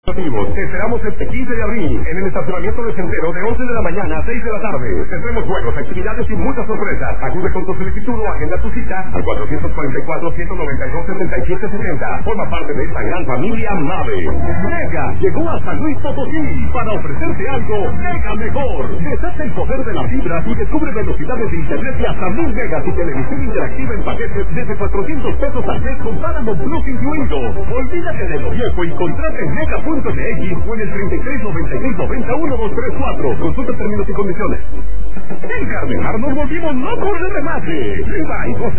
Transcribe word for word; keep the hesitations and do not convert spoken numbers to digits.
Te esperamos este quince de abril en el estacionamiento del Centero de once de la mañana a seis de la tarde. Tendremos juegos, actividades y muchas sorpresas. Acude con tu solicitud o agenda tu cita al cuatrocientos cuarenta y cuatro, ciento noventa y dos, setenta y siete setenta. Forma parte de esta gran familia Mave. Mega llegó a San Luis Potosí para ofrecerte algo mega mejor. Deshace el poder de la fibra y descubre velocidades de internet y hasta mil megas y televisión interactiva en paquetes desde cuatrocientos pesos al mes con Paramount Plus incluido. Olvídate de lo viejo y contrata en mega punto m x o en el treinta y tres, noventa y seis, noventa, doce treinta y cuatro. Consulta términos y condiciones. En Carmejar nos volvimos locos de remate. Viva y